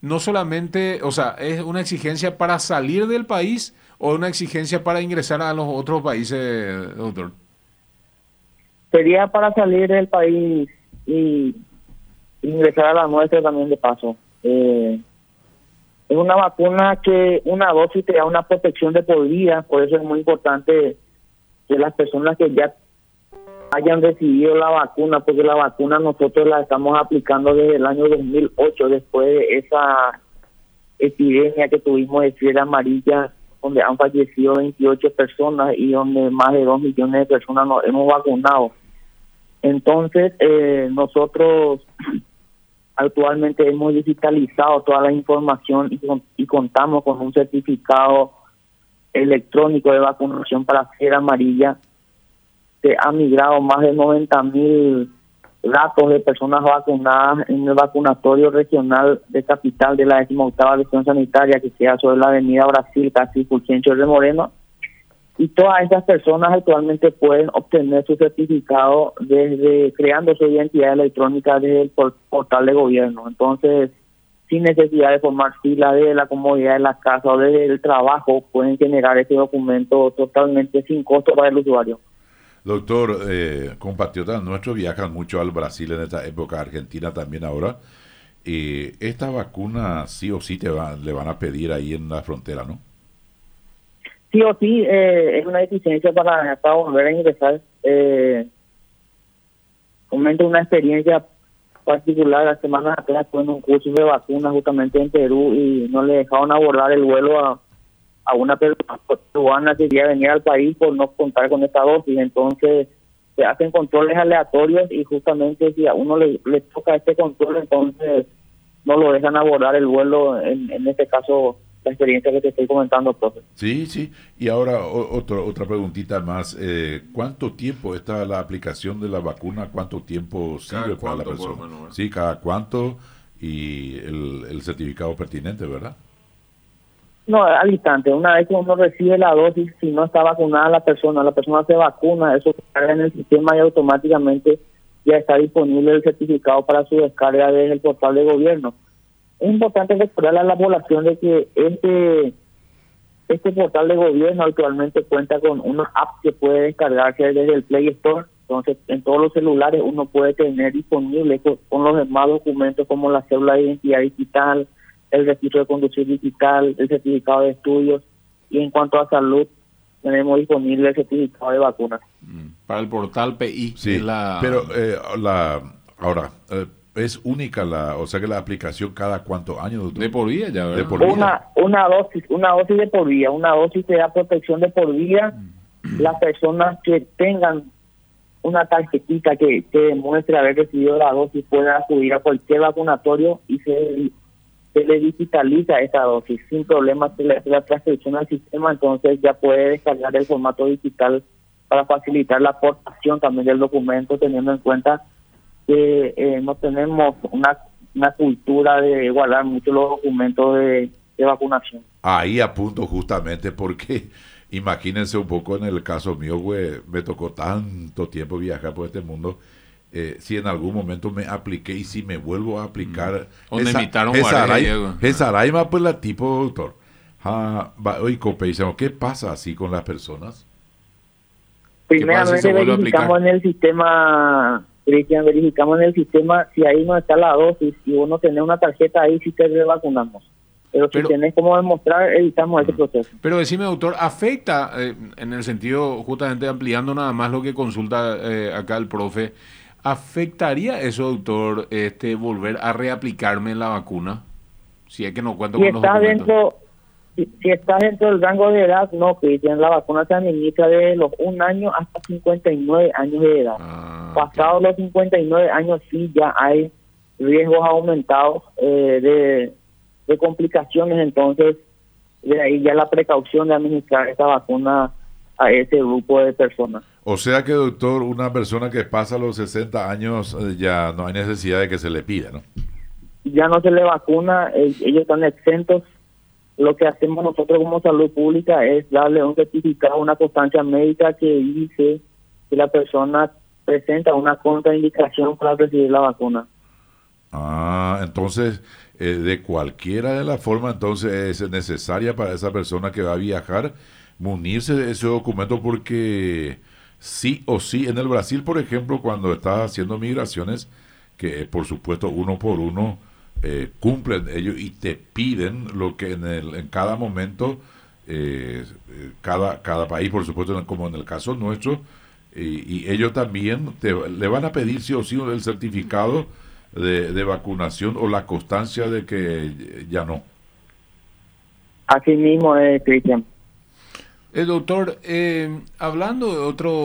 no solamente, o sea, es una exigencia para salir del país o una exigencia para ingresar a los otros países, doctor. Sería para salir del país y ingresar a la nuestra también de paso. Es una vacuna que una dosis te da una protección de por vida, por eso es muy importante que las personas que ya hayan recibido la vacuna, porque la vacuna nosotros la estamos aplicando desde el año 2008, después de esa epidemia que tuvimos de fiebre amarilla, donde han fallecido 28 personas y donde más de 2 millones de personas nos hemos vacunado. Entonces, nosotros actualmente hemos digitalizado toda la información y contamos con un certificado electrónico de vacunación para fiebre amarilla. Se han migrado más de 90.000 datos de personas vacunadas en el vacunatorio regional de Capital de la 18ª región sanitaria, que queda sobre la avenida Brasil, casi Fulgencio de Moreno. Y todas esas personas actualmente pueden obtener su certificado desde creando su identidad electrónica desde el portal de gobierno. Entonces, sin necesidad de formar fila desde la comodidad de la casa o desde el trabajo, pueden generar ese documento totalmente sin costo para el usuario. Doctor, compatriotas nuestros viajan mucho al Brasil en esta época, Argentina también ahora. Esta vacuna sí o sí le van a pedir ahí en la frontera, ¿no? Sí o sí, es una deficiencia para volver a ingresar. Comento una experiencia particular. La semana atrás fue en un curso de vacunas justamente en Perú y no le dejaron abordar el vuelo a una persona peruana que quería venir al país por no contar con esta dosis. Entonces se hacen controles aleatorios y justamente si a uno le toca este control, entonces no lo dejan abordar el vuelo. En este caso, la experiencia que te estoy comentando, profe. Sí, sí. Y ahora otra preguntita más. ¿Cuánto tiempo está la aplicación de la vacuna? ¿Cuánto tiempo sirve para la persona? Sí, cada cuánto y el certificado pertinente, ¿verdad? No, al instante. Una vez que uno recibe la dosis, si no está vacunada la persona se vacuna, eso se carga en el sistema y automáticamente ya está disponible el certificado para su descarga desde el portal de gobierno. Es importante recordarle a la población de que este portal de gobierno actualmente cuenta con una app que puede descargarse desde el Play Store. Entonces, en todos los celulares uno puede tener disponible con los demás documentos como la cédula de identidad digital, el registro de conducir digital, el certificado de estudios, y en cuanto a salud, tenemos disponible el certificado de vacunas. Para el portal PI. Sí, pero ahora, es única o sea que la aplicación cada cuántos años, doctor? De por vida ya, ¿verdad? De por vida. Una dosis de por vida, una dosis te da protección de por vida. Las personas que tengan una tarjetita que demuestre haber recibido la dosis pueden acudir a cualquier vacunatorio y se le digitaliza esta dosis sin problema, se le hace la transcripción al sistema, entonces ya puede descargar el formato digital para facilitar la aportación también del documento, teniendo en cuenta que no tenemos una cultura de guardar mucho los documentos de vacunación. Ahí apunto justamente porque imagínense un poco en el caso mío, güey, me tocó tanto tiempo viajar por este mundo. Si en algún momento me apliqué y si me vuelvo a aplicar esa araima pues la tipo, doctor. Oye, Copeisano, ¿qué pasa así con las personas? Primeramente verificamos en el sistema, Cristian, si ahí no está la dosis, si uno tiene una tarjeta ahí, sí te vacunamos. Pero si tenés cómo demostrar, evitamos ese proceso. Pero decime, doctor, ¿afecta, en el sentido, justamente ampliando nada más lo que consulta acá el profe, ¿afectaría eso, doctor, volver a reaplicarme la vacuna? Si es que no cuento con los documentos. Si estás dentro del rango de edad, no, Cristian, la vacuna se administra de los 1 año hasta 59 años de edad. Pasados los 59 años, sí, ya hay riesgos aumentados de complicaciones, entonces de ahí ya la precaución de administrar esta vacuna a ese grupo de personas. O sea que, doctor, una persona que pasa los 60 años ya no hay necesidad de que se le pida, ¿no? Ya no se le vacuna, ellos están exentos. Lo que hacemos nosotros como salud pública es darle un certificado, una constancia médica que dice que la persona presenta una contraindicación para recibir la vacuna. Entonces de cualquiera de las formas, entonces es necesaria para esa persona que va a viajar munirse de ese documento porque sí o sí, en el Brasil, por ejemplo, cuando estás haciendo migraciones, que por supuesto uno por uno cumplen ellos y te piden lo que en cada momento, cada país, por supuesto, como en el caso nuestro, y ellos también le van a pedir sí o sí el certificado de vacunación o la constancia de que ya no. Así mismo es, Cristian. Doctor, hablando de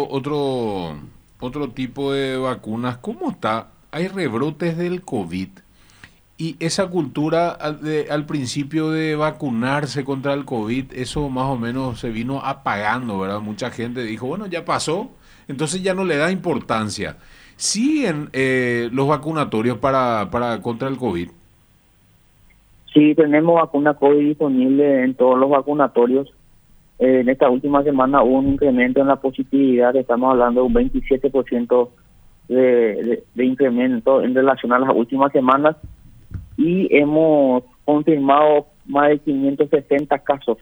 otro tipo de vacunas, ¿cómo está? Hay rebrotes del COVID y esa cultura al principio de vacunarse contra el COVID, eso más o menos se vino apagando, ¿verdad? Mucha gente dijo, bueno, ya pasó, entonces ya no le da importancia. ¿Siguen los vacunatorios para contra el COVID? Sí, tenemos vacuna COVID disponible en todos los vacunatorios. En esta última semana hubo un incremento en la positividad, estamos hablando de un 27% de incremento en relación a las últimas semanas, y hemos confirmado más de 560 casos.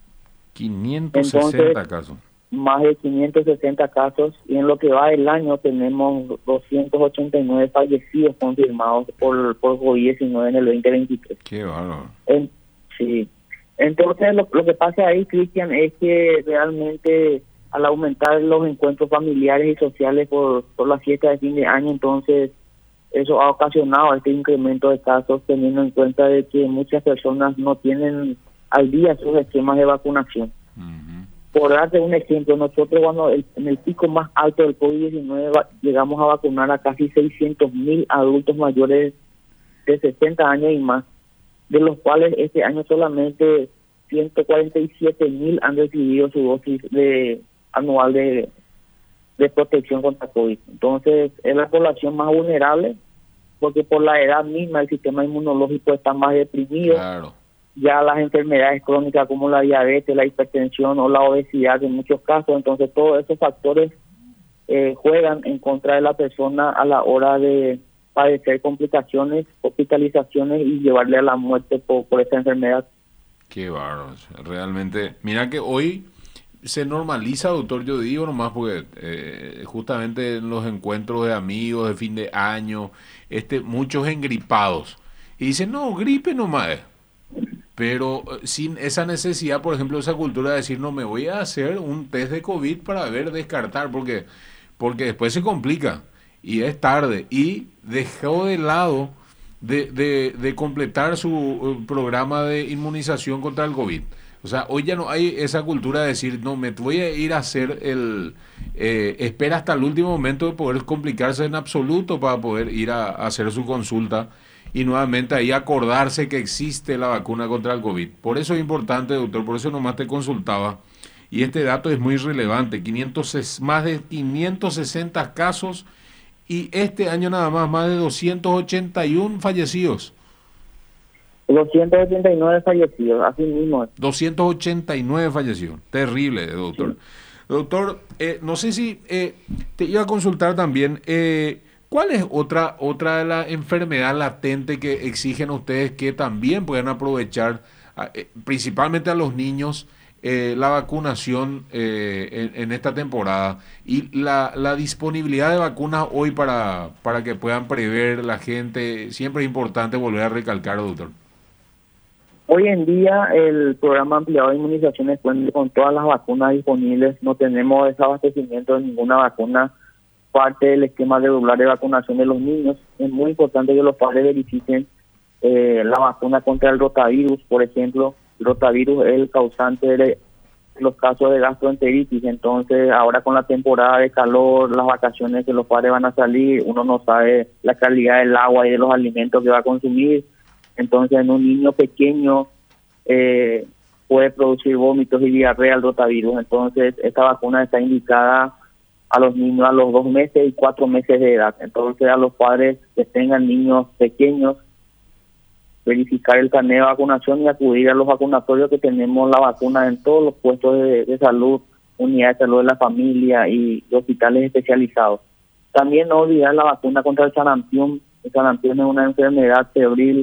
560 Entonces, casos. Más de 560 casos, y en lo que va del año tenemos 289 fallecidos confirmados por COVID-19 en el 2023. Qué bárbaro. Sí. Entonces, lo que pasa ahí, Cristian, es que realmente al aumentar los encuentros familiares y sociales por la fiesta de fin de año, entonces eso ha ocasionado este incremento de casos, teniendo en cuenta de que muchas personas no tienen al día sus esquemas de vacunación. Por darte un ejemplo, nosotros cuando en el pico más alto del COVID-19 llegamos a vacunar a casi 600,000 adultos mayores de 60 años y más, de los cuales este año solamente 147,000 han recibido su dosis anual de protección contra COVID. Entonces, es la población más vulnerable, porque por la edad misma el sistema inmunológico está más deprimido. Claro. Ya las enfermedades crónicas como la diabetes, la hipertensión o la obesidad en muchos casos, entonces todos esos factores juegan en contra de la persona a la hora de padecer complicaciones, hospitalizaciones y llevarle a la muerte por esa enfermedad. Qué bárbaro, realmente. Mira que hoy se normaliza, doctor, yo digo nomás porque justamente en los encuentros de amigos de fin de año, muchos engripados, y dicen, no, gripe nomás. Pero sin esa necesidad, por ejemplo, esa cultura de decir, no, me voy a hacer un test de COVID para descartar, porque después se complica y es tarde. Y dejó de lado de completar su programa de inmunización contra el COVID. O sea, hoy ya no hay esa cultura de decir, no, me voy a ir a hacer espera hasta el último momento de poder complicarse en absoluto para poder ir a hacer su consulta. Y nuevamente ahí acordarse que existe la vacuna contra el COVID. Por eso es importante, doctor, por eso nomás te consultaba. Y este dato es muy relevante, más de 560 casos y este año nada más de 281 fallecidos. 289 fallecidos, así mismo. 289 fallecidos, terrible, doctor. Sí. Doctor, no sé si te iba a consultar también, ¿cuál es otra de la enfermedad latente que exigen ustedes que también puedan aprovechar, principalmente a los niños, la vacunación en esta temporada y la disponibilidad de vacunas hoy para que puedan prever la gente? Siempre es importante volver a recalcar, doctor. Hoy en día el programa ampliado de inmunizaciones cuenta con todas las vacunas disponibles, no tenemos desabastecimiento de ninguna vacuna. Parte del esquema regular de vacunación de los niños, es muy importante que los padres verifiquen la vacuna contra el rotavirus, por ejemplo. El rotavirus es el causante de los casos de gastroenteritis, entonces ahora con la temporada de calor, las vacaciones que los padres van a salir, uno no sabe la calidad del agua y de los alimentos que va a consumir, entonces en un niño pequeño puede producir vómitos y diarrea el rotavirus, entonces esta vacuna está indicada a los niños a los 2 meses y 4 meses de edad. Entonces a los padres que tengan niños pequeños, verificar el carnet de vacunación y acudir a los vacunatorios que tenemos la vacuna en todos los puestos de salud, unidades de salud de la familia y hospitales especializados. También no olvidar la vacuna contra el sarampión. El sarampión es una enfermedad febril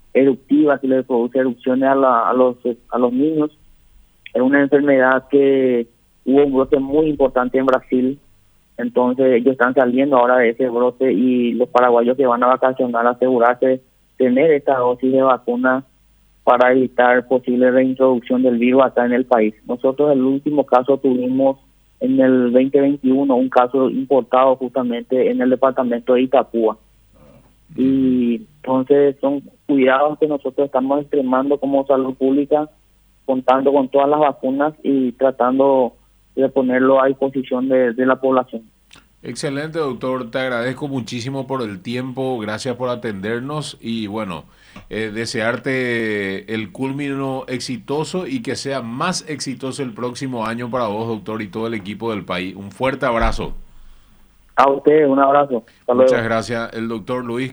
eruptiva que le produce erupciones a los niños. Es una enfermedad que hubo un brote muy importante en Brasil, entonces ellos están saliendo ahora de ese brote y los paraguayos que van a vacacionar asegurarse de tener esta dosis de vacuna para evitar posible reintroducción del virus acá en el país. Nosotros el último caso tuvimos en el 2021 un caso importado justamente en el departamento de Itapúa. Y entonces son cuidados que nosotros estamos extremando como salud pública, contando con todas las vacunas y tratando de ponerlo a disposición de la población. Excelente, doctor. Te agradezco muchísimo por el tiempo. Gracias por atendernos y bueno, desearte el culmino exitoso y que sea más exitoso el próximo año para vos, doctor, y todo el equipo del país. Un fuerte abrazo. A usted, un abrazo. Hasta luego. Muchas gracias. El doctor Luis